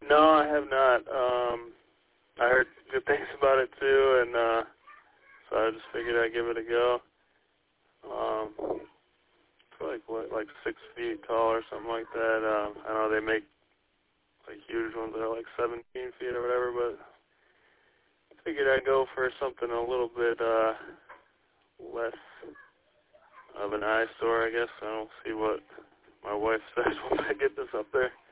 No, I have not. I heard good things about it too, and so I just figured I'd give it a go. It's like 6 feet tall or something like that. I know they make like huge ones that are like 17 feet or whatever, but I figured I'd go for something a little bit less of an eyesore, I guess. I don't see what my wife says once I get this up there.